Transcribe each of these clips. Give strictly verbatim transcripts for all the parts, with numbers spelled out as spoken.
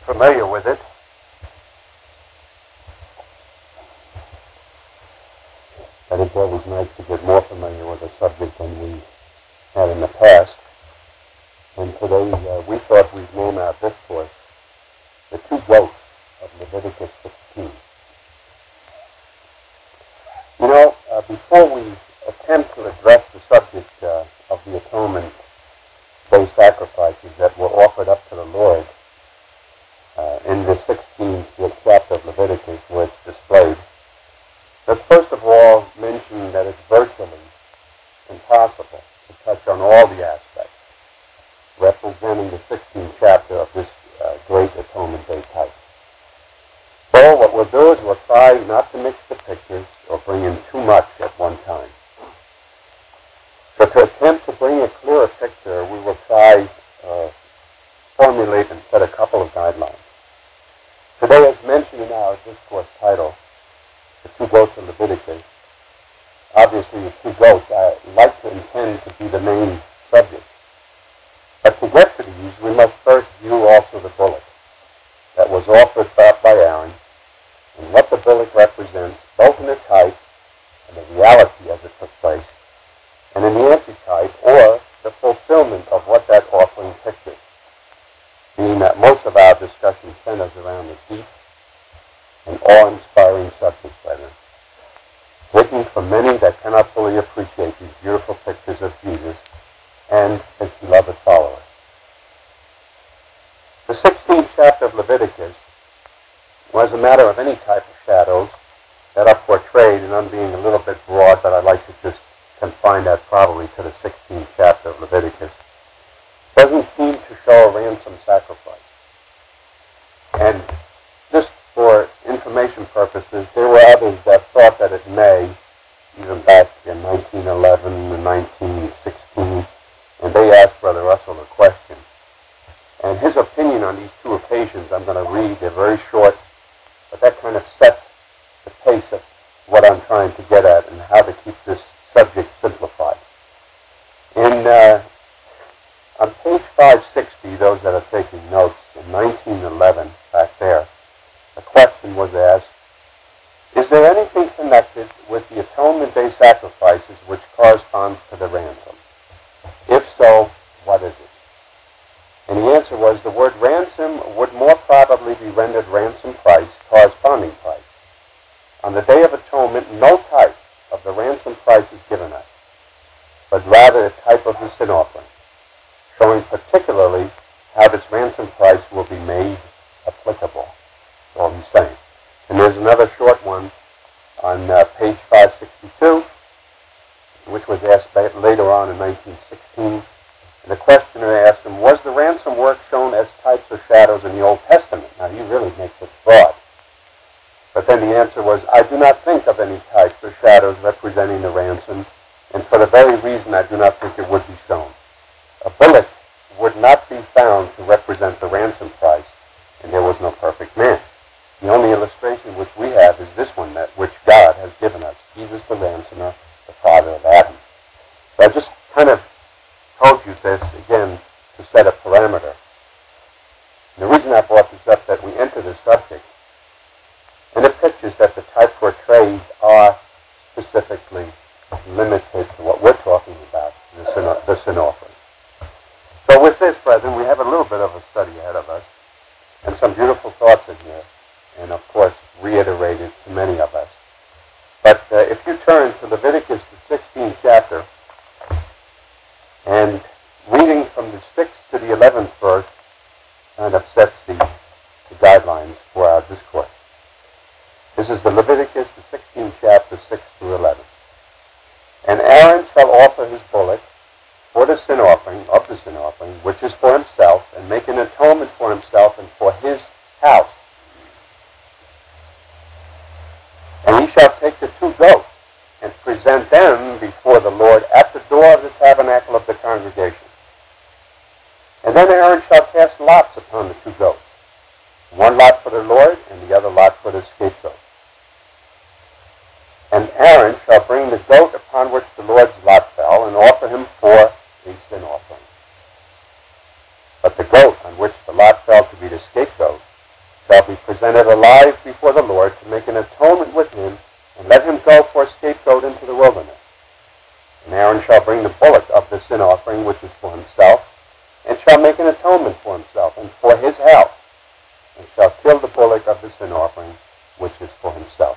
familiar with it. And it's always nice to get more familiar with a subject than we had in the past. And today uh, we thought we'd name our discourse The Two Goats of Leviticus sixteen. You know, uh, before we attempt to address the subject uh, of the atonement day sacrifices that were offered up to the Lord uh, in the sixteenth chapter of Leviticus where it's displayed, let's first of all mention that it's virtually impossible to touch on all the aspects representing the sixteenth chapter of this uh, great atonement day type. So what we'll do is we'll try not to mix the pictures or bring in too much at one time. So to attempt to bring a clearer picture, we will try uh, formulate and set a couple of guidelines. Today, as mentioned in our discourse title, The Two Goats of Leviticus, obviously the two goats I like to intend to be the main subject. But to get to these, we must first view also the bullock that was offered by Aaron and what the bullock represents, both in the type and the reality as it took place, and in the antitype, or the fulfillment of what that offering pictured, being that most of our discussion centers around the deep and awe-inspiring subject, brethren, written for many that cannot fully appreciate these beautiful pictures of Jesus and his beloved followers. The sixteenth chapter of Leviticus was a matter of any type of shadows that are portrayed, and I'm being a little bit broad, but I'd like to just confine that probably to the sixteenth chapter of Leviticus, doesn't seem to show a ransom sacrifice. And just for information purposes, there were others that thought that it may, even back in nineteen eleven and nineteen sixteen, and they asked Brother Russell a question. And his opinion on these two occasions, I'm going to read. They're very short, but that kind of sets the pace of what I'm trying to get at and how to keep this subject simplified. In uh, on page five sixty, those that are taking notes, in nineteen eleven, back there, a question was asked, is there anything connected with the Atonement Day sacrifices which corresponds to the ransom? If so, what is it? And the answer was the word ransom would more probably be rendered ransom price, corresponding price. On the Day of Atonement, no type of the ransom price is given us, but rather a type of the sin offering, showing particularly how this ransom price will be made applicable. That's all he's saying. And there's another short one on uh, page five sixty-two, which was asked later on in nineteen sixteen. And the questioner asked him, was the ransom work shown as types or shadows in the Old Testament? Now, he really makes it broad. But then the answer was, I do not think of any types or shadows representing the ransom, and for the very reason I do not think it would be shown. A bullock would not be found to represent the ransom price, and there was no perfect man. The only illustration which we have is this one, that which God has given us, Jesus the ransomer, the father of Adam. So I just kind of told you this, again, to set a parameter. And the reason I brought this up, that we enter the subject, and the pictures that the type portrays are specifically limited to what we're talking about, the sin, the sin offering. So with this, brethren, we have a little bit of a study ahead of us, and some beautiful thoughts in here, and of course reiterated to many of us. But uh, if you turn to Leviticus, the sixteenth chapter, and reading from the sixth to the eleventh verse kind of sets the, the guidelines for our discourse. This is the Leviticus, the sixteenth chapter, six through eleven. And Aaron shall offer his bullock for the sin offering, of the sin offering, which is for himself, and make an atonement for himself and for his house. And he shall take the two goats and present them before the Lord at the door of the tabernacle of the congregation. And then Aaron shall cast lots upon the two goats, one lot for the Lord and the other lot for the scapegoat. And Aaron shall bring the goat upon which the Lord's lot fell and offer him for a sin offering. But the goat on which the lot fell to be the scapegoat wilderness. And Aaron shall bring the bullock of the sin offering, which is for himself, and shall make an atonement for himself and for his house, and shall kill the bullock of the sin offering, which is for himself.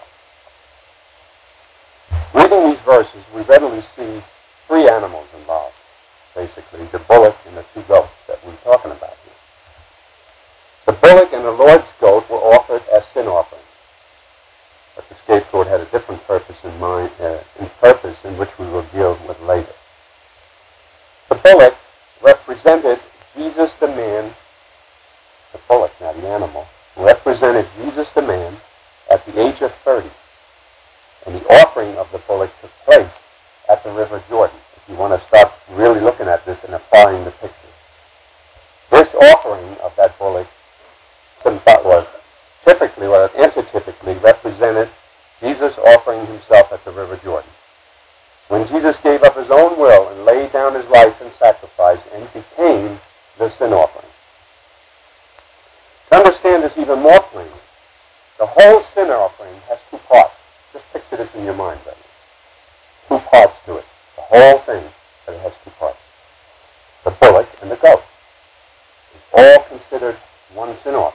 Reading these verses, we readily see three animals involved, basically, the bullock and the two goats that we're talking about here. The bullock and the Lord's goat were offered as sin offerings, but the scapegoat had a different purpose in mind, uh, in purpose in which we will deal with later. The bullock represented Jesus the man, the bullock, not the animal, represented Jesus the man at the age of thirty. And the offering of the bullock took place at the River Jordan, if you want to start really looking at this and applying the picture. This offering of that bullock was typically, or antitypically, represented Jesus offering himself at the River Jordan. When Jesus gave up his own will and laid down his life in sacrifice and became the sin offering. To understand this even more plainly, the whole sin offering has two parts. Just picture this in your mind right now. Two parts to it. The whole thing, but it has two parts. The bullock and the goat. It's all considered one sin offering.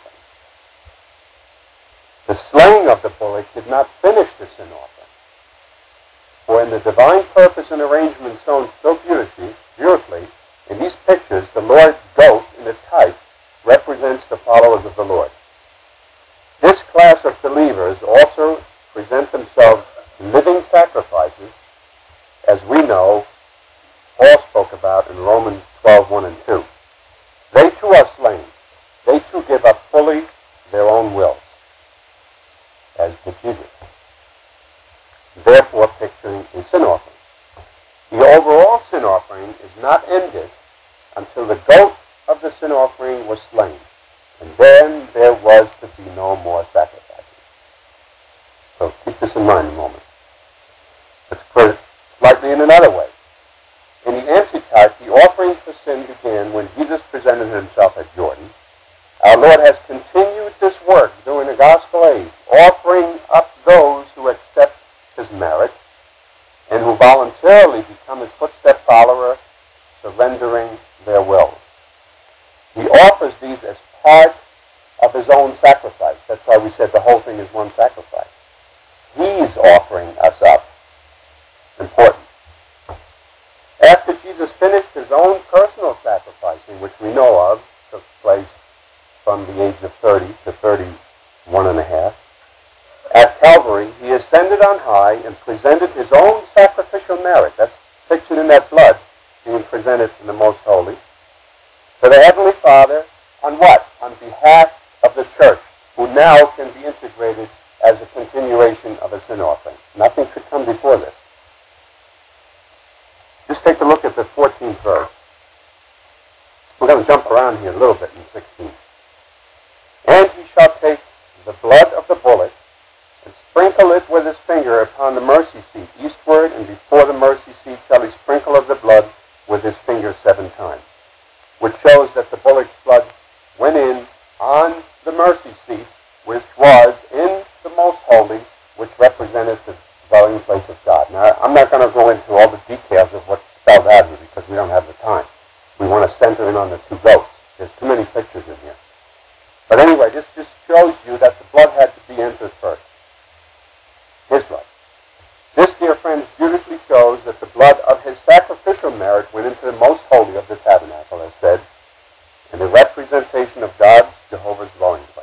The slaying of the bullock did not finish the sin offering. For in the divine purpose and arrangement shown so beautifully, beautifully, in these pictures, the Lord's goat in the type represents the followers of the Lord. This class of believers also present themselves living sacrifices, as we know Paul spoke about in Romans twelve, one and two. They too are slain. They too give up fully their own wills, as did Jesus. Therefore picturing a sin offering. The overall sin offering is not ended until the goat of the sin offering was slain, and then there was to be no more sacrifices. So keep this in mind a moment. Let's put it slightly in another way. In the antitype, the offering for sin began when Jesus presented himself at Jordan. Our Lord has continued this work during the gospel age, offering up those who accept his merit and who voluntarily become his footstep follower, surrendering their wills. He offers these as part of his own sacrifice. That's why we said the whole thing is one sacrifice. He's offering us up. Important. After Jesus finished his own personal sacrificing, which we know of, took place from the age of thirty to thirty-one and a half, at Calvary, he ascended on high and presented his own sacrificial merit. That's pictured in that blood being presented in the most holy. To the Heavenly Father, on what? On behalf of the church, who now can be integrated as a continuation of a sin offering. Nothing could come before this. Just take a look at the fourteenth verse. We're going to jump around here a little bit in sixteen. And he shall take the blood of the bullock and sprinkle it with his finger upon the mercy seat eastward, and before the mercy seat shall he sprinkle of the blood with his finger seven times, which shows that the bullock's blood went in on the mercy seat, which was in the most holy, which represented the dwelling place of God. Now, I'm not going to go into all the details of what's spelled out here because we don't have the time. We want to center in on the two goats. There's too many pictures in here. But anyway, this just shows you that the blood had to be entered first. His blood. This, dear friends, beautifully shows that the blood of his sacrificial merit went into the most holy of the tabernacle, as said, and the representation of God's, Jehovah's dwelling place.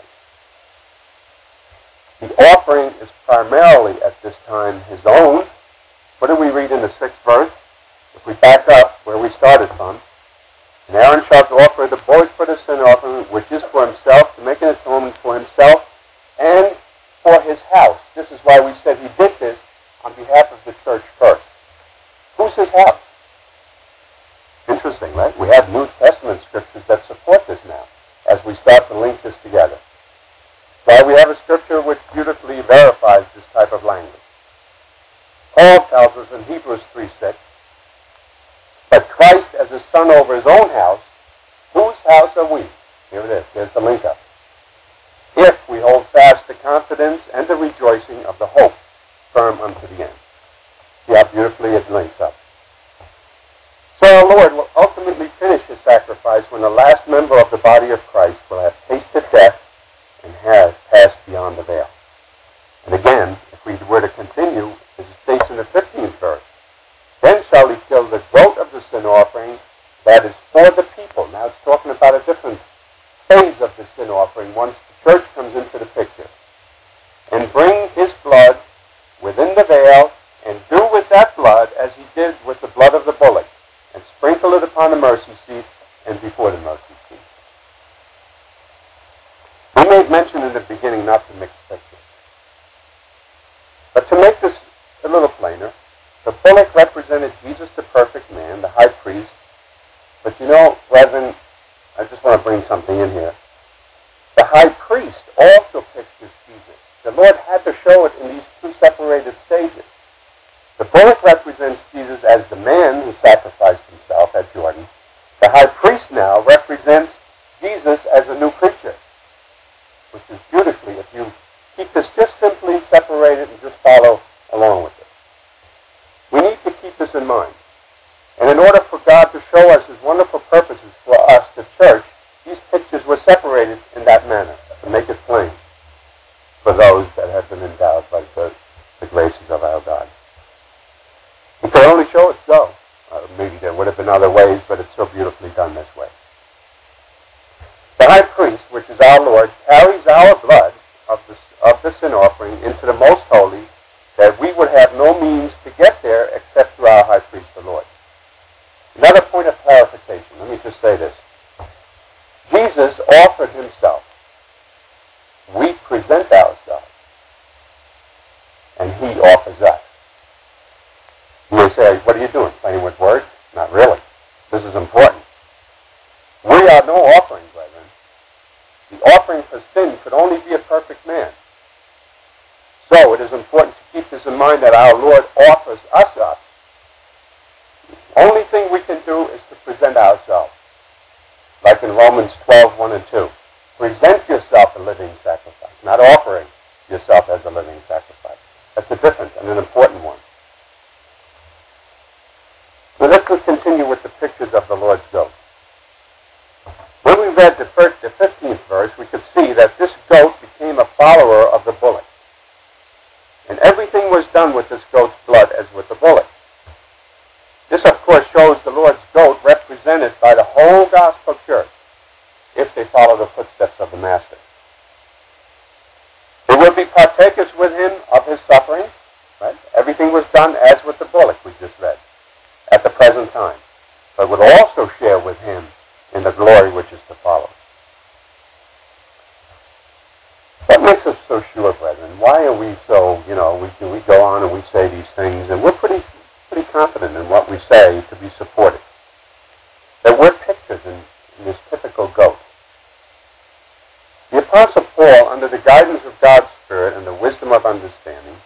The offering is primarily at this time his own. What do we read in the sixth verse? If we back up where we started from, and Aaron shall offer the bullock for the sin offering, which is for himself, to make an atonement for himself and for his house. This is why we said he did this on behalf of the church first. Who's his house? Interesting, right? We have New Testament scriptures that support this now, as we start to link this together. Why we have a scripture which beautifully verifies this type of language. Paul tells us in Hebrews three six, but Christ as a son over his own house, whose house are we? Here it is. Here's the link up. If we hold fast the confidence and the rejoicing of the hope firm unto the end. See how beautifully it links up. So our Lord will ultimately finish his sacrifice when the last member of the body of Christ will have tasted death and has passed beyond the veil. And again, if we were to continue, as it states in the fifteenth verse, then shall he kill the goat of the sin offering that is for the people. Now it's talking about a different phase of the sin offering once the church comes into the picture. And bring his blood within the veil, and do with that blood as he did with the blood of the bullock, and sprinkle it upon the mercy seat and before the mercy seat. We made mention in the beginning not to mix pictures. But to make this a little plainer, the bullock represented Jesus, the perfect man, the high priest. But you know, brethren, I just want to bring something in here. The high priest also pictures Jesus. The Lord had to show it in these two separated stages. The bullock represents Jesus as the man who sacrificed himself at Jordan. The high priest now represents Jesus as a new creature, which is beautifully, if you keep this just simply separated and just follow along with it. We need to keep this in mind. And in order for God to show us his wonderful purposes for us, the church, these pictures were separated in that manner to make it plain for those that have been endowed by the, the graces of our God. He could only show it so. Uh, maybe there would have been other ways, but it's so beautifully done this way. The high priest, which is our Lord, carries our blood of the, of the sin offering into the most holy, that we would have no means to get there except through our high priest, the Lord. Another point of clarification. Let me just say this. Jesus offered himself. We present ourselves. And he offers us. You may say, what are you doing? Playing with words? Not really. This is important. We are no offering, brethren. The offering for sin could only be a perfect man. So it is important to keep this in mind that our Lord offers us up. The only thing we can do is to present ourselves. Like in Romans twelve, one and two. Present yourself a living sacrifice, not offering yourself as a living sacrifice. That's a different and an important one. So let's continue with the pictures of the Lord's goat. When we read the, first, the fifteenth verse, we could see that this goat became a follower of the bullock. And everything was done with this goat's blood as with the bullock. This, of course, shows the Lord's goat represented by the whole gospel church if they follow the footsteps of the Master. They will be partakers with him of his suffering. Right? Everything was done as with the bullock we just read at the present time, but would also share with him in the glory which is to follow. What makes us so sure, brethren? Why are we so, you know, we, we go on and we say these things, and we're pretty pretty confident in what we say to be supported. That we're pictures in, in this typical goat. The Apostle Paul, under the guidance of God's Spirit and the wisdom of understanding,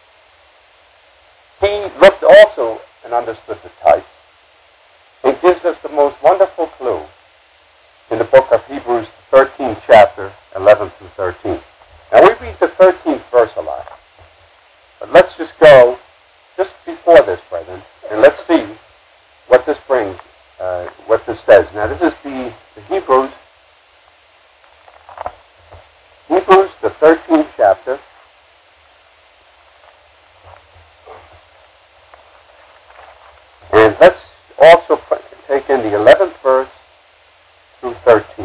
he looked also and understood the types. It gives us the most wonderful clue in the book of Hebrews, thirteenth chapter, eleven through thirteen. Now we read the thirteenth verse a lot, but let's just go just before this, brethren, and let's see what this brings, uh, what this says. Now this is the, the Hebrews, Hebrews, the thirteenth chapter, and let's also take in the eleventh verse through thirteen.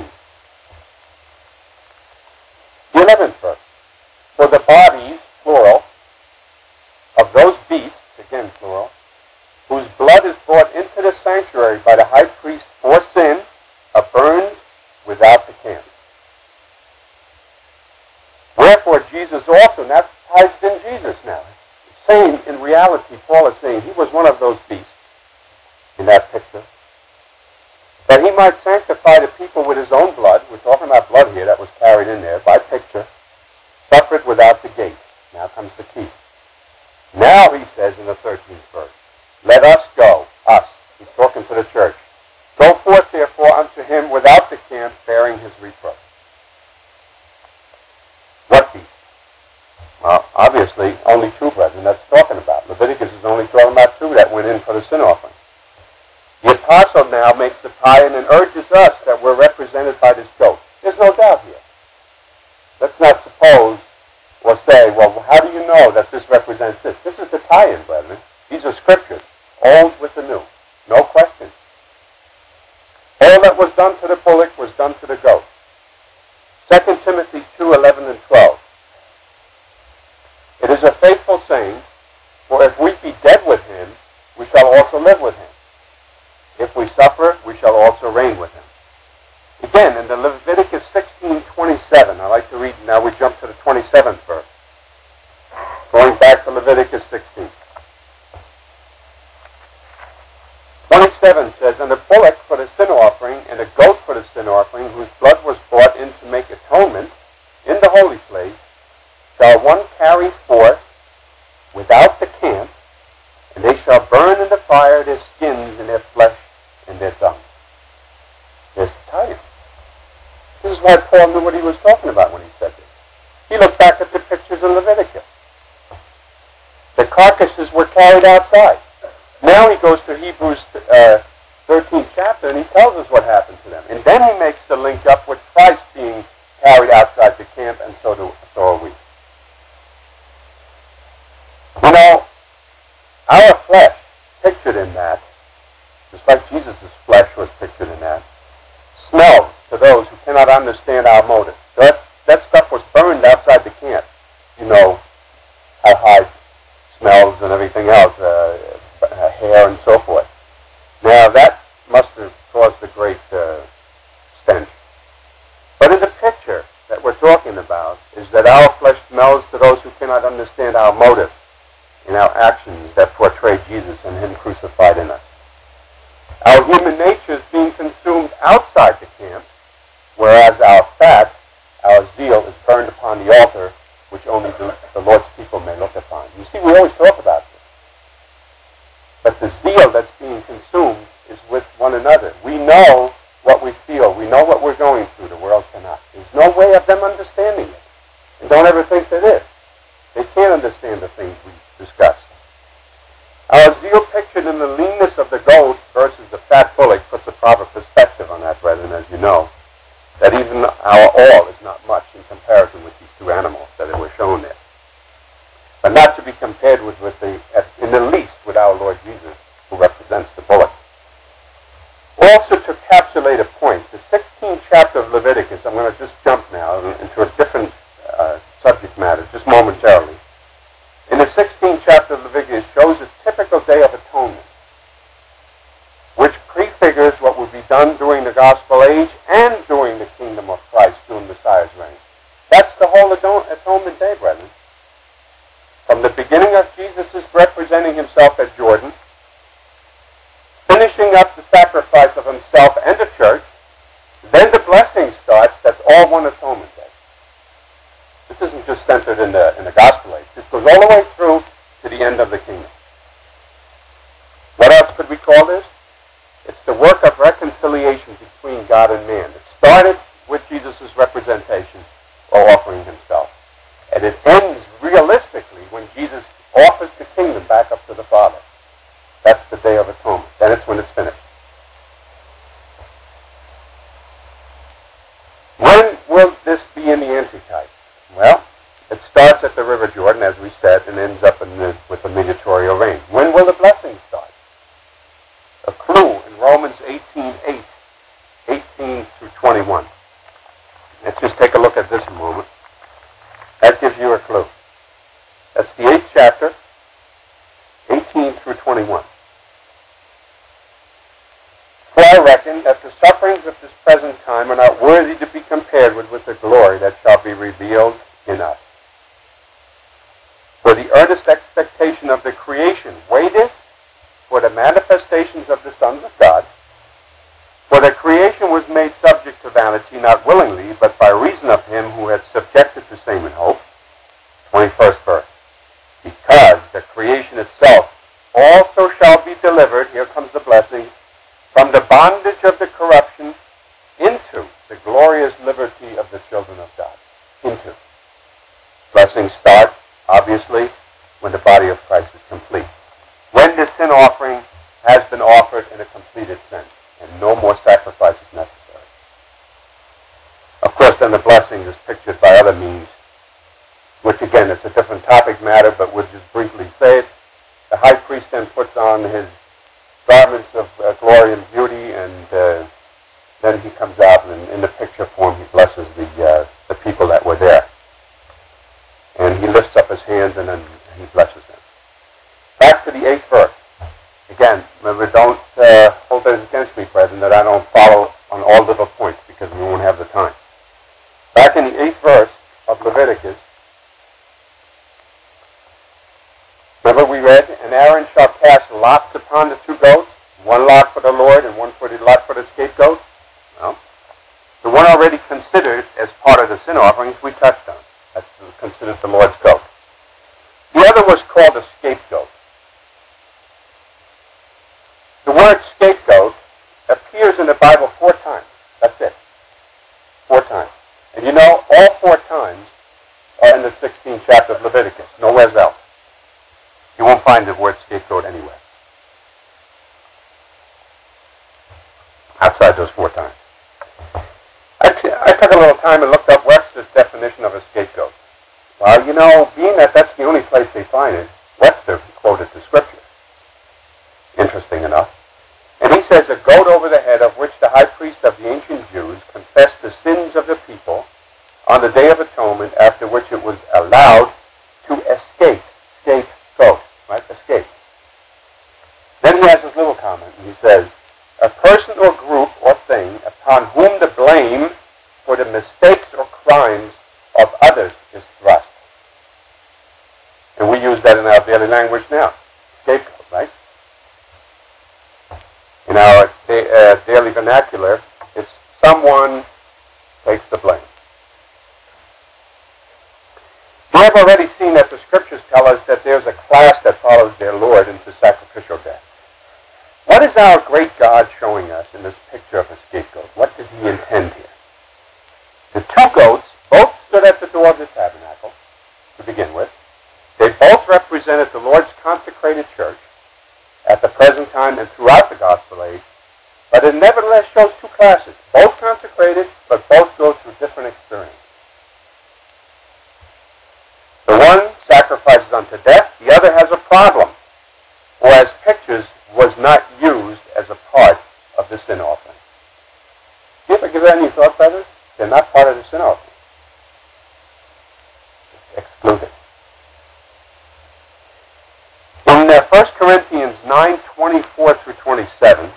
The eleventh verse. For the bodies, plural, of those beasts, again plural, whose blood is brought into the sanctuary by the high priest for sin, are burned without the camp. Wherefore Jesus also, now ties in Jesus now. Saying, in reality, Paul is saying he was one of those beasts in that picture, that he might sanctify the people with his own blood. We're talking about blood here that was carried in there by picture, suffered without the gate. Now comes the key. Now he says in the thirteenth verse, let us go, us. He's talking to the church. Go forth therefore unto him without the camp, bearing his reproach. What beast? Well, obviously, only two brethren that's talking about. Leviticus is only talking went in for the sin offering. The apostle now makes the tie-in and urges us that we're represented by this goat. There's no doubt here. Let's not suppose or say, well, how do you know that this represents this? This is the tie-in, brethren. These are scriptures, old with the new. No question. All that was done to the bullock was done to the goat. Second Timothy two, eleven and twelve. It is a faithful saying, for if we be dead with him, we shall also live with him. If we suffer, we shall also reign with him. Again, in the Leviticus sixteen twenty-seven, I like to read, now we jump to the twenty-seventh verse. Going back to Leviticus sixteen. twenty-seven says, and a bullock for the sin offering, and a goat for the sin offering, whose blood was brought in to make atonement in the holy place, shall one carry forth without the camp, and they shall burn in the fire their skins and their flesh and their dung. There's the tie-in. This is why Paul knew what he was talking about when he said this. He looked back at the pictures in Leviticus. The carcasses were carried outside. Now he goes to Hebrews uh, thirteenth chapter, and he tells us what happened to them. And then he makes the link up with Christ being carried outside the camp, and so, do, so are we. You know, our flesh, pictured in that, just like Jesus' flesh was pictured in that, smells to those who cannot understand our motive. That, that stuff was burned outside the camp. You know how hide smells and everything else, uh, hair and so forth. Now that must have caused a great uh, stench. But in the picture that we're talking about is that our flesh smells to those who cannot understand our motive in our actions that portray Jesus and him crucified in us. Our human nature is being consumed outside the camp, whereas our fat, our zeal, is burned upon the altar, which only the, the Lord's people may look upon. You see, we always talk about this. But the zeal that's being consumed is with one another. We know what we feel. We know what we're going through. The world cannot. There's no way of them understanding it. And don't ever think there is. They can't understand the things we discussed. Our zeal pictured in the leanness of the goat versus the fat bullock puts a proper perspective on that, brethren, as you know, that even our all is not much in comparison with these two animals that were shown there. But not to be compared with, with the, in the least, with our Lord Jesus, who represents the bullock. Also, to capsulate a point, the sixteenth chapter of Leviticus, I'm going to just jump now into a different uh, subject matter, just momentarily. In the sixteenth chapter of Leviticus shows a typical day of atonement, which prefigures what will be done during the gospel age and during the kingdom of Christ during Messiah's reign. That's the whole atonement day, brethren. From the beginning of Jesus' representing himself at Jordan, finishing up the sacrifice of himself and the church, then the blessing starts. That's all one atonement day. This isn't just centered in the, in the gospel age. This goes all the way through to the end of the kingdom. What else could we call this? It's the work of reconciliation between God and man. It started with Jesus' representation or offering himself. And it ends realistically when Jesus offers the kingdom back up to the Father. That's the Day of Atonement. Then it's when it's finished. When will this be in the Antichrist? Well, it starts at the River Jordan, as we said, and ends up in the, with the mediatorial reign. When will the blessing start? A clue in Romans eighteen eight, eighteen through twenty-one. Let's just take a look at this a moment. That gives you a clue. That's the eighth chapter, eighteen through twenty-one. For I reckon that the sufferings of this present time are not worthy to be compared with, with the glory that shall be revealed in us. For the earnest expectation of the creation waited for the manifestations of the sons of God. For the creation was made subject to vanity, not willingly, but by reason of him who had subjected the same in hope. twenty-first verse. Because the creation itself also shall be delivered, here comes the blessing, from the bondage of the corruption into the glorious liberty of the children of God. Into. Blessings start, obviously, when the body of Christ is complete. When the sin offering has been offered in a completed sense, and no more sacrifice is necessary. Of course, then the blessing is pictured by other means, which again, it's a different topic matter, but we'll just briefly say it. The high priest then puts on his garments of uh, glory and beauty, and uh, then he comes out, and in the picture form, he blesses the uh, the people that were there. And he lifts up his hands, and then he blesses them. Back to the eighth verse. Again, remember, don't uh, hold that against me, brethren, that I don't follow on all little points, because we won't have the time. Back in the eighth verse of Leviticus, remember we read, and Aaron shall cast lots upon the two goats, one lot for the Lord and one for the lot for the scapegoat. Well, the one already considered as part of the sin offerings we touched on. That's considered the Lord's goat. The other was called a scapegoat. The word scapegoat appears in the Bible four times. That's it. Four times. And you know, all four times are in the sixteenth chapter of Leviticus. Nowhere else. You won't find the word scapegoat anywhere outside those four times. I, t- I took a little time and looked up Webster's definition of a scapegoat. Well, you know, being that that's the only place they find it, Webster quoted the scripture. Interesting enough. And he says, a goat over the head of which the high priest of the ancient Jews confessed the sins of the people on the Day of Atonement, after which it was allowed to escape. Scapegoat, right? Escape. Then he has his little comment, and he says, a person or group or thing upon whom the blame for the mistakes or crimes of others is thrust. And we use that in our daily language now. Scapegoat, right? In our da- uh, daily vernacular, it's someone takes the blame. We have already seen that the scriptures tell us that there's a class that follows their Lord into sacrificial death. What is our great God showing us in this picture of a scapegoat? What did he intend here? The two goats both stood at the door of the tabernacle, to begin with. They both represented the Lord's consecrated church at the present time and throughout the gospel age, but it nevertheless shows two classes, both consecrated, but both go through different experiences. The one sacrifices unto death, the other has a problem, or as pictures was not used as a part of the sin offering. Do you ever give that any thought, brothers? They're not part of the sin offering. Excluded. In uh, First Corinthians nine, twenty-four through twenty-seven,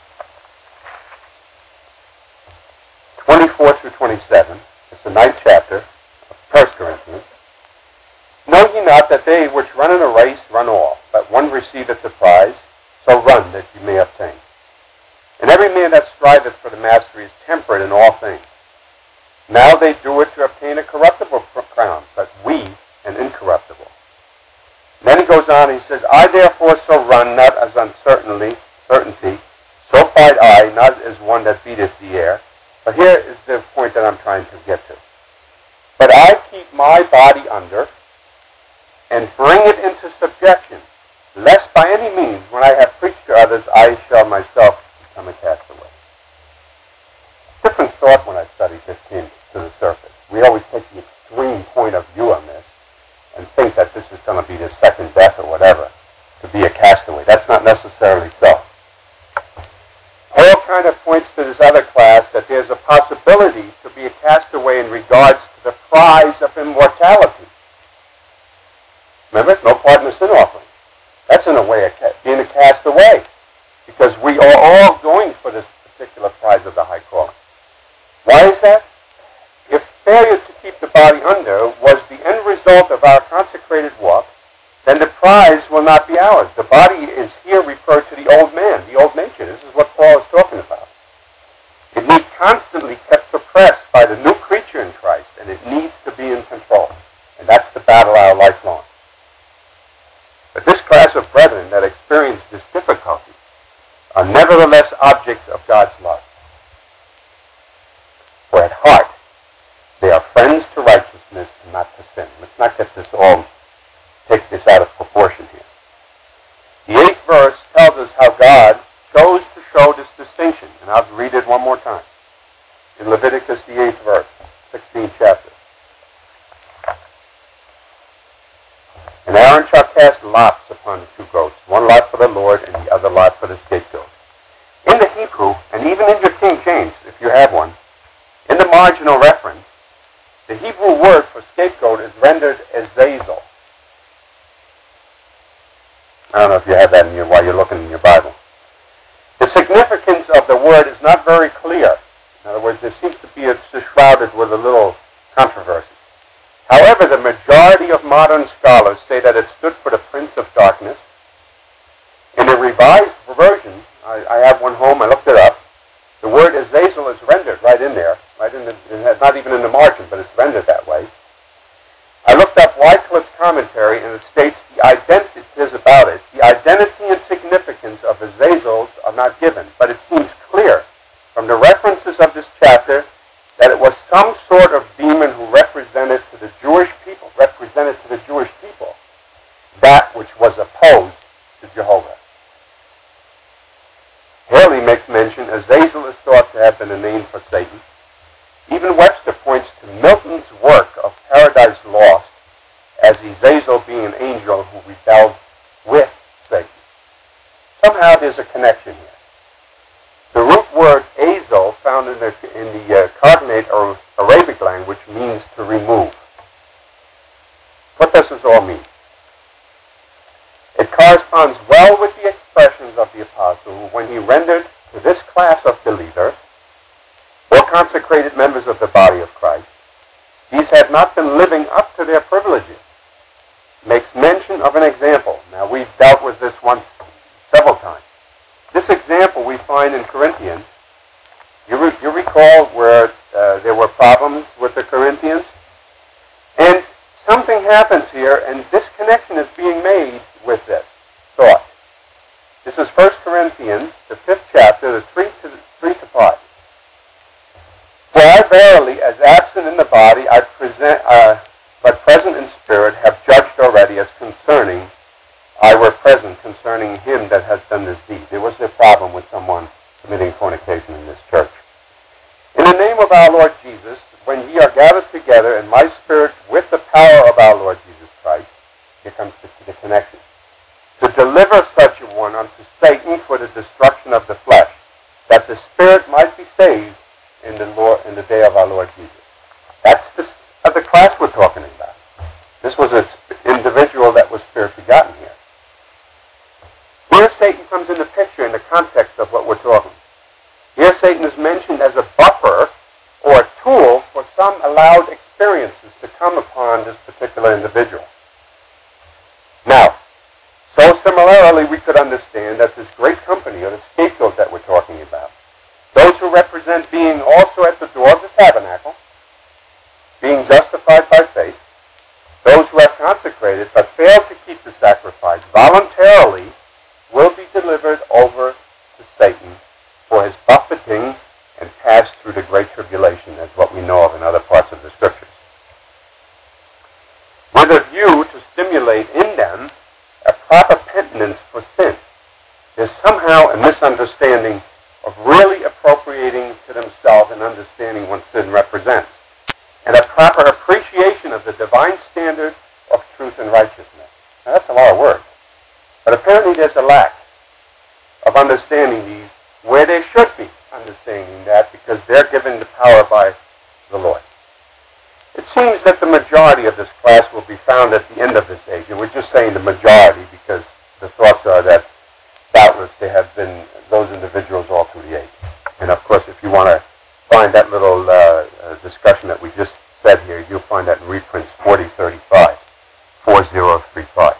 twenty-four through twenty-seven, it's the ninth chapter of First Corinthians. Know ye not that they which run in a race run all, but one receiveth the prize? So run that ye may obtain. And every man that striveth for the mastery is temperate in all things. Now they do it to obtain a corruptible crown, but we an incorruptible. Then he goes on and he says, I therefore so run, not as uncertainly, certainty, so fight I, not as one that beateth the air. But here is the point that I'm trying to get to. But I keep my body under, and bring it into subjection, lest by any means, when I have preached to others, I shall myself become a castaway. Different thought when I studied this came to the surface. We always take the extreme point of view on this and think that this is going to be the second death or whatever, to be a castaway. That's not necessarily so. Paul kind of points to this other class that there's a possibility to be a castaway in regards to the prize of immortality. Remember, no part in the sin offering. That's in a way of being a castaway, because we are all going for this particular prize of the high calling. Why is that? If failure to keep the body under was the end result of our consecrated walk, then the prize will not be ours. The body is here referred to the old man, the old nature. This is what Paul is talking about. It needs constantly kept suppressed by the new creature in Christ, and it needs to be in control. And that's the battle our lifelong. But this class of brethren that experience this difficulty are nevertheless objects of God's love. For at heart, they are friends to righteousness and not to sin. Let's not get this all, take this out of proportion here. The eighth verse shows how God chose to show this distinction. And I'll read it one more time. In Leviticus, the eighth verse, sixteenth chapter. And Aaron shall cast lots upon the two goats, one lot for the Lord and the other lot for the scapegoat. In the Hebrew, and even in your King James, if you have one, in the marginal reference, the Hebrew word for scapegoat is rendered Azazel. I don't know if you have that in your, while you're looking in your Bible. The significance of the word is not very clear. In other words, there seems to be it's shrouded with a little controversy. However, the majority of modern scholars say that it stood for the Prince of Darkness. In the Revised Version, I, I have one home, I looked it up, the word Azazel is rendered right in there, right in the, not even in the margin, but it's rendered that way. I looked up Wycliffe's commentary, and it states the identities about it. The identity and significance of Azazels are not given, but it seems clear from the references of this chapter that it was some sort of demon who represented to the Jewish people, represented to the Jewish people, that which was opposed to Jehovah. Haley makes mention Azazel is thought to have been a name for Satan. Even Webster points to Milton's work of Paradise Lost as Azazel being an angel who rebelled with Satan. Somehow there's a connection here. The root word azel, found in the, in the uh, cognate or Arabic language, means to remove. What does this all mean? It corresponds well with the expressions of the apostle when he rendered to this class of believer or consecrated members of the body of Christ, these had not been living up to their privileges. Makes mention of an example. Now, we've dealt with this once several times. This example we find in Corinthians. You, re- you recall where uh, there were problems with the Corinthians? And something happens here, and this connection is being made with this thought. This is First Corinthians, the fifth chapter, the three to, three to five. For I verily, as absent in the body, I present, uh, but present in spirit, have judged already as concerning, I were present concerning him that has done this deed. There was a problem with someone committing fornication in this church. In the name of our Lord Jesus, when ye are gathered together in my spirit with the power of our Lord Jesus Christ, here comes the, the connection, to deliver such a one unto Satan for the destruction of the flesh, that the spirit might be saved in the Lord in the day of our Lord Jesus. That's the, uh, the class we're talking about. This was an individual that was spirit begotten here. Here Satan comes in the picture in the context of what we're talking. Here Satan is mentioned as a buffer or a tool for some allowed experiences to come upon this particular individual. Now, so similarly we could understand that this great company, or the scapegoat that we're talking about, those who represent being also at the door of the tabernacle, being justified by faith, those who have consecrated but failed to keep the sacrifice voluntarily will be delivered over to Satan for his buffeting and pass through the great tribulation, as what we know of in other parts of the Scriptures. With a view to stimulate in them a proper penitence for sin. There's somehow a misunderstanding of really appropriating to themselves and understanding what sin represents, and a proper appreciation of the divine standard of truth and righteousness. Now that's a lot of words, but apparently there's a lack of understanding these where they should be understanding that, because they're given the power by the Lord. It seems that the majority of this class will be found at the end of this age, and we're just saying the majority because the thoughts are that doubtless there have been those individuals all through the age. And of course, if you want to find that little uh, uh, discussion that we just said here, you'll find that in reprints forty thirty-five, forty thirty-five.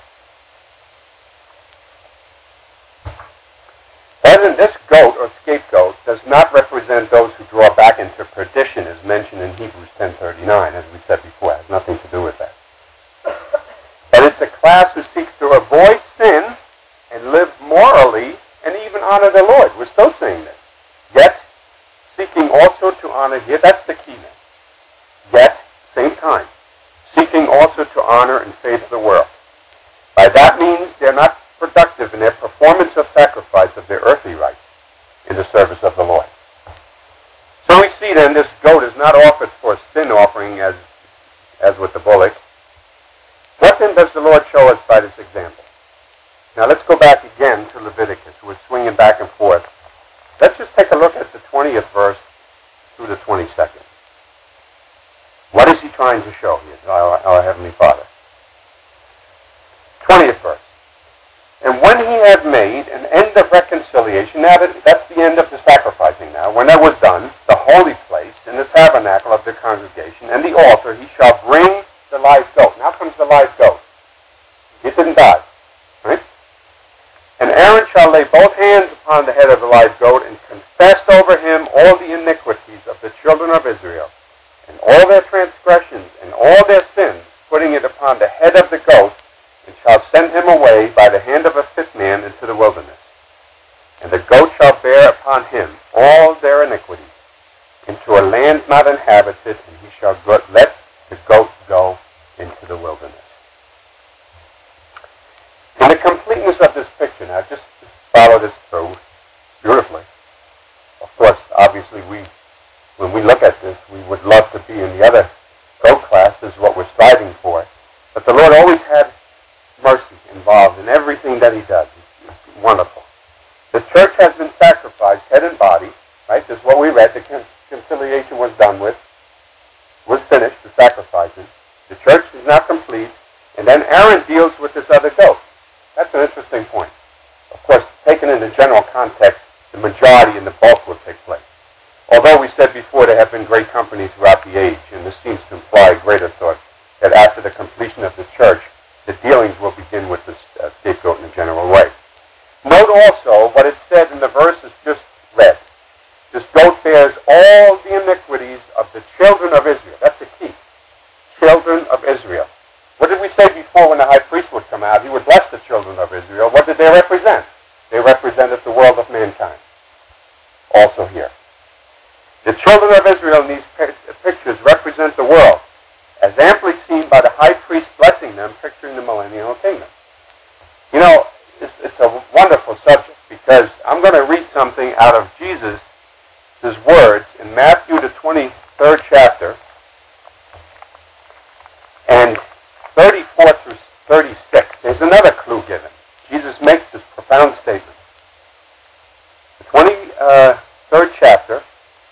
Present, this goat or scapegoat does not represent those who draw back into perdition as mentioned in Hebrews ten thirty-nine, as we said before. It has nothing to do with that. But it's a class who seeks to avoid sin and live morally and even honor the Lord. We're still saying this. Yet, seeking also to honor, here, that's the key now. Yet, same time, seeking also to honor and favor the world. By that means, they're not productive active in their performance of sacrifice of their earthly rights in the service of the Lord. So we see then this goat is not offered for a sin offering as, as with the bullock. What then does the Lord show us by this example? Now let's go back again to Leviticus. We're swinging back and forth. Let's just take a look at the twentieth verse through the twenty-second. What is he trying to show here, our, our Heavenly Father? twentieth verse. And when he had made an end of reconciliation, now that, that's the end of the sacrificing now, when that was done, the holy place and the tabernacle of the congregation and the altar, he shall bring the live goat. Now comes the live goat. It didn't die. Right? And Aaron shall lay both hands upon the head of the live goat and confess over him all the iniquities of the children of Israel, and all their transgressions and all their sins, putting it upon the head of the goat, and shall send him away by the hand of a fit man into the wilderness. And the goat shall bear upon him all their iniquities into a land not inhabited, and he shall go, let the goat go into the wilderness. In the completeness of this picture, now just follow this through beautifully. Of course, obviously, we when we look at this, we would love to be in the other goat class. This is what we're striving for. But the Lord always had mercy involved in everything that he does. It's, it's wonderful. The church has been sacrificed, head and body, right? This is what we read. The conciliation was done with, was finished, the sacrificing. The church is now complete, and then Aaron deals with this other goat. That's an interesting point. Of course, taken in the general context, the majority and the bulk will take place. Although we said before there have been great companies throughout the age, and this seems to imply a greater thought, that after the completion of the church, the dealings will begin with the uh, scapegoat in a general way. Note also what it said in the verses just read. This goat bears all the iniquities of the children of Israel. That's the key. Children of Israel. What did we say before when the high priest would come out? He would bless the children of Israel. What did they represent? They represented the world of mankind. Also here. The children of Israel in these pictures represent the world, as amply seen by the high priest blessing them, picturing the millennial kingdom. You know, it's, it's a wonderful subject, because I'm going to read something out of Jesus' words in Matthew, the twenty-third chapter, and thirty-four through thirty-six. There's another clue given. Jesus makes this profound statement. The twenty-third chapter,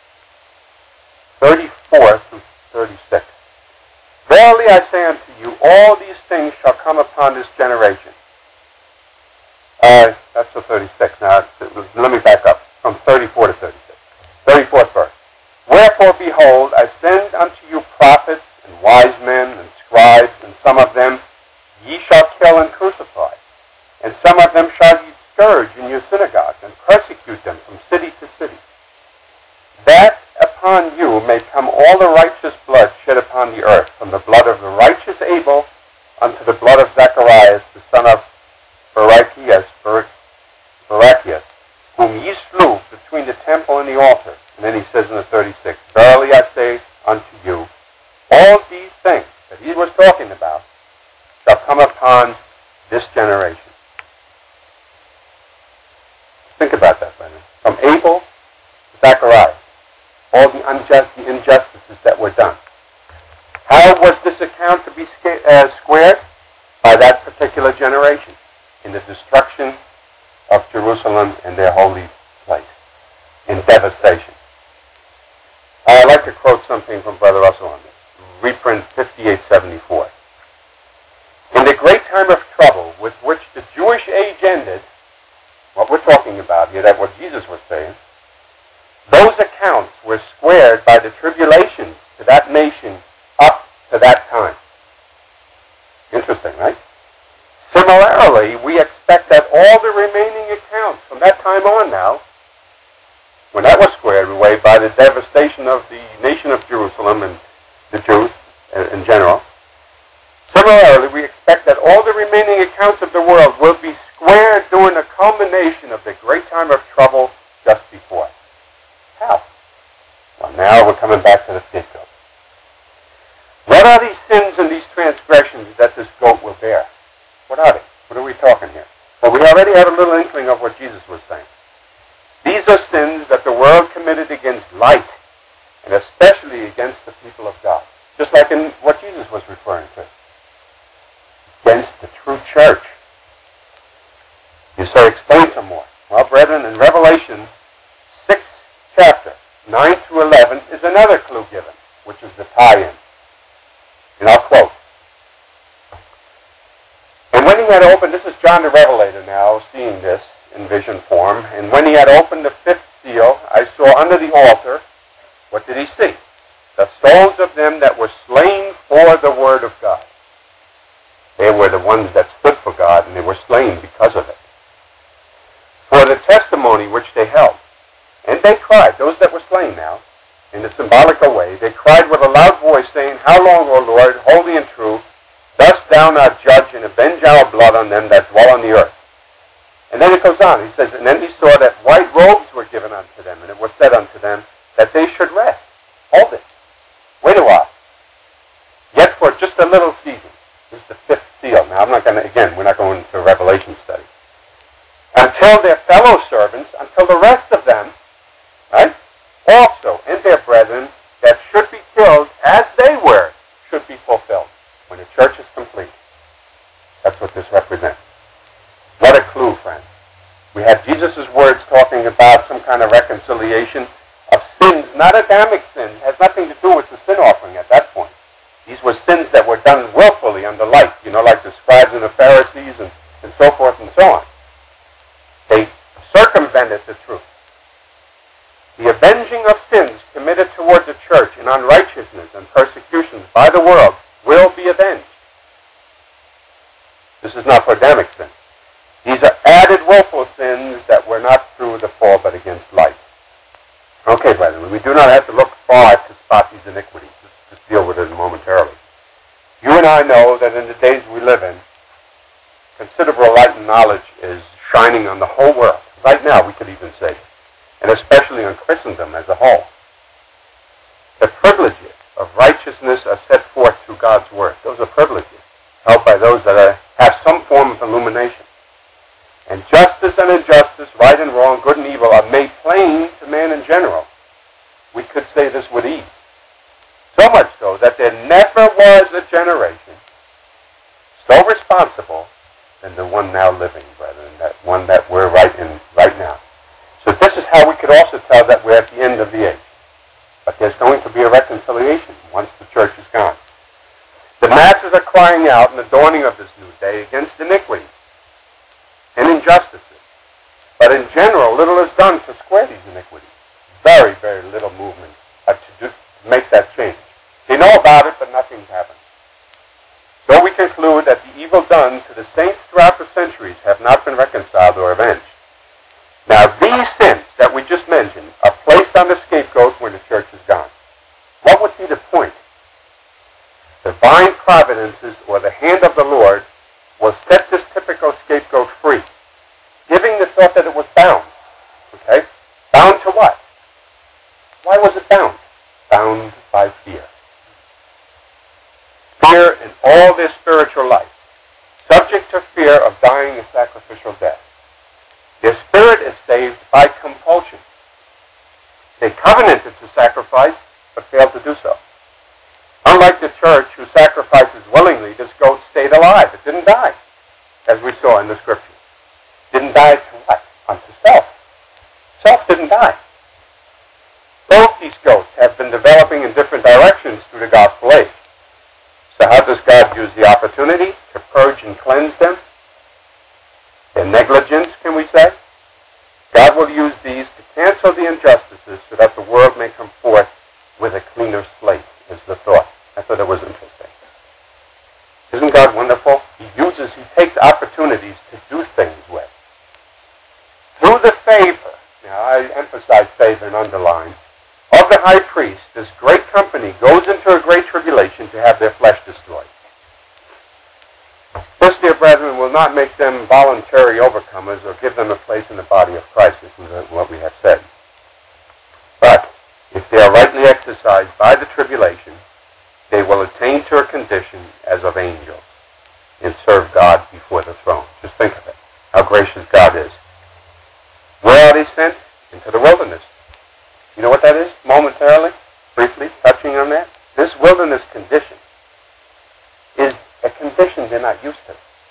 thirty-four through thirty-six. Verily I say unto you, all these things shall come upon this generation. Uh, that's the thirty-six. Now, let me back up from thirty-four to thirty-six. thirty-fourth verse. Wherefore, behold, I send unto you prophets and wise men and scribes, and some of them ye shall kill and crucify, and some of them shall ye scourge in your synagogues, and persecute them from city to city, that upon you may come all the righteous blood shed upon the earth, from the blood of the righteous Abel unto the blood of Zacharias, the son of Barachias, Barachias, whom ye slew between the temple and the altar. And then he says in the thirty-sixth, verily I say unto you, all these things that he was talking about shall come upon this generation. Think about that, brethren. From Abel to Zacharias, all the, unjust, the injustices that were done. How was this account to be sca- uh, squared? By that particular generation, in the destruction of Jerusalem and their holy place, in devastation. I'd like to quote something from Brother Russell on this. Reprint fifty-eight seventy-four. In the great time of trouble with which the Jewish age ended, what we're talking about here, that what Jesus was saying, those accounts were squared by the tribulations to that nation up to that time. Interesting, right? Similarly, we expect that all the remaining accounts from that time on now, when that was squared away by the devastation of the nation of Jerusalem and the Jews in general, similarly, we expect that all the remaining accounts of the world will be squared during the culmination of the great time of trouble just before. How? Well, now we're coming back to the scapegoat. What are these sins and these transgressions that this goat will bear? What are they? What are we talking here? Well, we already have a little inkling of what Jesus was saying. These are sins that the world committed against light, and especially against the people of God. Just like in what Jesus was referring to. Against the true church. You say, explain some more. Well, brethren, in Revelation six chapter, nine through eleven, is another clue given, which is the tie-in. And I'll quote. And when he had opened, this is John the Revelator now, seeing this in vision form, and when he had opened the fifth seal, I saw under the altar, what did he see? The souls of them that were slain for the word of God. They were the ones that stood for God, and they were slain because of it. For the testimony which they held. And they cried, those that were slain now, in a symbolical way, they cried with a loud voice, saying, How long, O Lord, holy and true, dost thou not judge and avenge our blood on them that dwell on the earth? And then it goes on. He says, And then he saw that white robes were given unto them, and it was said unto them that they should rest. Hold it. Wait a while. Yet for just a little season. This is the fifth seal. Now, I'm not going to, again, we're not going to a Revelation study. Until their fellow servants, until the rest of them, right, also, and their brethren, that should be killed as they were, should be fulfilled. When the church is complete. That's what this represents. What a clue, friends. We have Jesus' words talking about some kind of reconciliation of sins, not Adamic sin. It has nothing to do with the sin offering at that point. These were sins that were done willfully under light, you know, like the scribes and the Pharisees and, and so forth and so on. They circumvented the truth. The avenging of sins committed toward the church in unrighteousness and persecutions by the world will be avenged. This is not for Adamic sin. These are added willful sins that were not through the fall but against light. Okay, brethren, we do not have to look far to spot these iniquities. Just, just deal with it momentarily. You and I know that in the days we live in, considerable light and knowledge is shining on the whole world. Right now, we could even say, and especially on Christendom as a whole. The privileges of righteousness are set forth through God's word. Those are privileges held by those that are, have some form of illumination. And justice and injustice, right and wrong, good and evil are made plain to man in general. We could say this with ease. So much so that there never was a generation so responsible than the one now living, brethren, that one that we're right in right now. So this is how we could also tell that we're at the end of the age. But there's going to be a reconciliation once the church is gone. The masses are crying out in the dawning of this new day against iniquity and injustices. But in general, little is done to square these iniquities. Very, very little movement uh, to, do, to make that change. They know about it, but nothing's happened. So we conclude that the evil done to the saints throughout the centuries have not been reconciled or avenged. Now, these sins that we just mentioned are placed on the scapegoat when the church is gone. What would be the point? Divine providences or the hand of the Lord will set this typical scapegoat free, giving the thought that it was bound. Okay? Bound to what? Why was it bound? Bound by fear. Fear in all their spiritual life, subject to fear of dying a sacrificial death. Their spirit is saved by compulsion. They covenanted to sacrifice, but failed to do so. Unlike the church, who sacrifices willingly, this goat stayed alive. It didn't die, as we saw in the scriptures. Didn't die to what? Unto self. Self didn't die. Both these goats have been developing in different directions through the gospel age. So how does God use the opportunity to purge and cleanse them? Their negligence, can we say? God will use these to cancel the injustices so that the world may come forth with a cleaner slate, is the thought. I thought that was interesting. Isn't God wonderful? He uses, he takes opportunities to do things with. Through the favor, now I emphasize favor and underline, of the high priest, this great company goes into a great tribulation to have their flesh destroyed. This, dear brethren, will not make them voluntary overcomers or give them a place in the body of Christ, this is what we have said. But if they are rightly exercised by the tribulation, they will attain to a condition as of angels and serve God before the throne. Just think of it. How gracious God is. Where are they sent? Into the wilderness. You know what that is? Momentarily, briefly, touching on that. This wilderness condition is a condition they're not used to.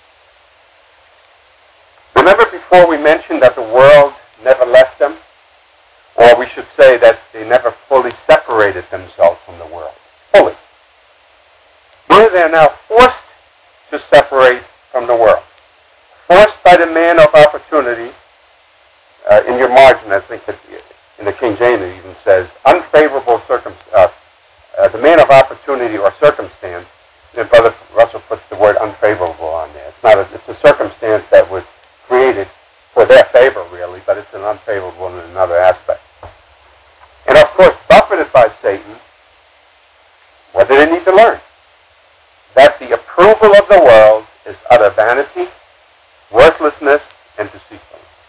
Remember before we mentioned that the world never left them? Or we should say that they never fully separated themselves from the world. Fully. Here they are now forced to separate from the world. Forced by the man of opportunity. Uh, in your margin, I think that in the King James it even says, unfavorable circumstance, uh, uh, the man of opportunity or circumstance. And Brother Russell puts the word unfavorable on there. It's not a, it's a circumstance that was created for their favor, really, but it's an unfavorable in another aspect. And of course, buffeted by Satan, what do they need to learn? That the approval of the world is utter vanity, worthlessness, and deceitfulness.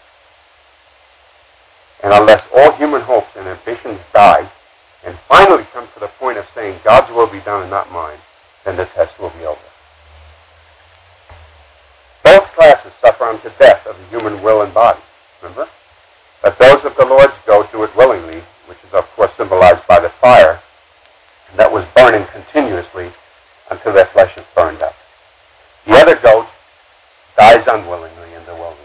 And unless all human hopes and ambitions die, and finally come to the point of saying, God's will be done and not mine, then the test will be over. Both classes suffer unto death of the human will and body, remember? But those of the Lord's goat do it willingly, which is of course symbolized by the fire that was burning continuously until their flesh is burned up. The other goat dies unwillingly in the wilderness.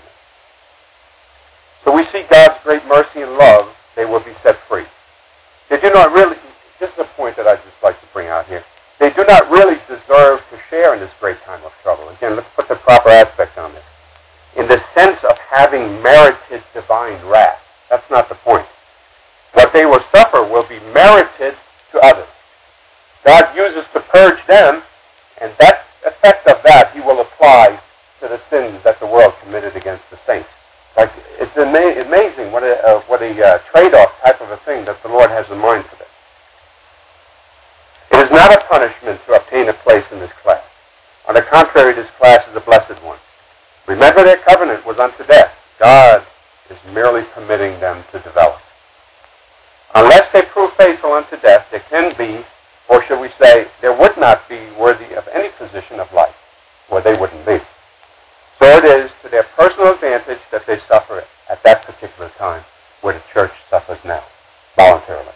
So we see God's great mercy and love, they will be set free. They do not really, this is a point that I'd just like to bring out here, they do not really deserve to share in this great time of trouble. Again, let's put the proper aspect on this. In the sense of having merited divine wrath. That's not the point. What they will suffer will be merited to others. God uses to purge them, and that effect of that he will apply to the sins that the world committed against the saints. Like, it's ama- amazing what a, uh, what a uh, trade-off type of a thing that the Lord has in mind for this. It is not a punishment to obtain a place in this class. On the contrary, this class is a blessed one. Remember, their covenant was unto death. God is merely permitting them to develop. Unless they prove faithful unto death, there can be, or should we say, there would not be worthy of any position of life, or they wouldn't be. So it is to their personal advantage that they suffer at that particular time, where the church suffers now, voluntarily.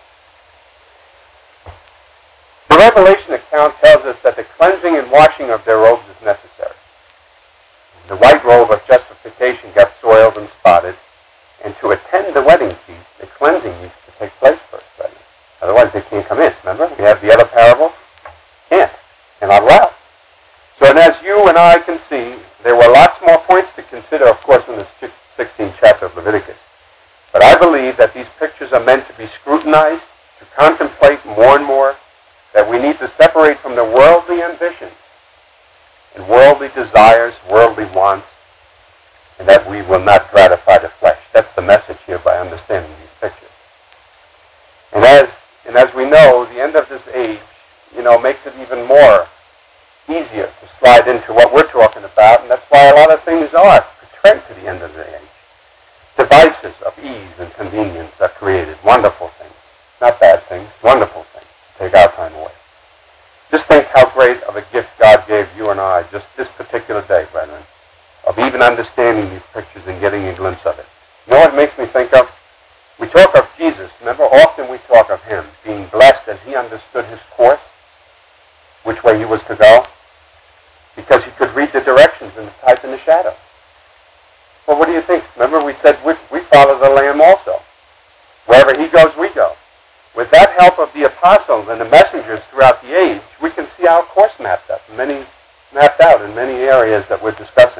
The Revelation account tells us that the cleansing and washing of their robes is necessary. The white robe of justification got soiled and spotted, and to attend the wedding feast, the cleansing needs to take place first, brethren. Otherwise they can't come in. Remember, we have the other parable. Can't. They're not allowed. So, and as you and I can see, there were lots more points to consider, of course, in the sixteenth chapter of Leviticus. But I believe that these pictures are meant to be scrutinized, to contemplate more and more, that we need to separate from the worldly ambitions and worldly desires, worldly wants, and that we will not gratify the flesh. That's the message here by understanding these pictures. And as and as we know, the end of this age, you know, makes it even more easier to slide into what we're talking about, and that's why a lot of things are portrayed to the end of the age. Devices of ease and convenience are created. Wonderful things. Not bad things. Wonderful things. Take our time away. Just think how great of a gift God gave you and I just this particular day, brethren, of even understanding these pictures and getting a glimpse of it. You know what it makes me think of? We talk of Jesus. Remember, often we talk of him being blessed as he understood his course, which way he was to go, because he could read the directions in the type and the shadow. Well, what do you think? Remember, we said we, we follow the Lamb also. Wherever he goes, we go. With that help of the apostles and the messengers throughout the age, we can see our course mapped up, many mapped out in many areas that we're discussing.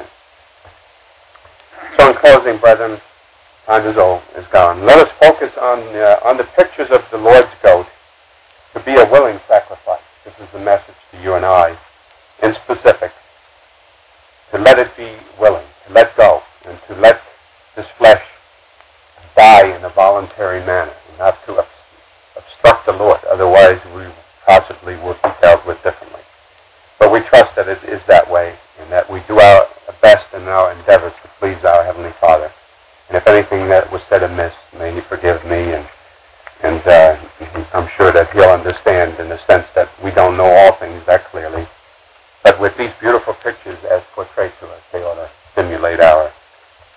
So in closing, brethren, time is over, is gone. Let us focus on uh, on the pictures of the Lord's goat to be a willing sacrifice. This is the message to you and I, in specific. To let it be willing, to let go, and to let this flesh die in a voluntary manner, and not to obstruct the Lord. Otherwise, we possibly will be dealt with differently. But we trust that it is that way, and that we do our best in our endeavors to please our Heavenly Father. And if anything that was said amiss, may He forgive me, and and uh, I'm sure that He'll understand in the sense that we don't know all things that clearly. But with these beautiful pictures as portrayed to us, they ought to stimulate our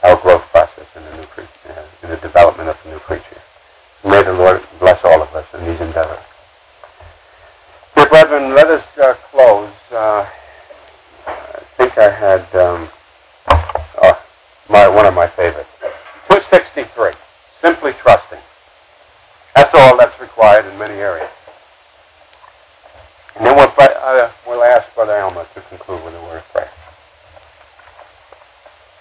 brethren, let us uh, close. Uh, I think I had um, oh, my, one of my favorites. two sixty-three, simply trusting.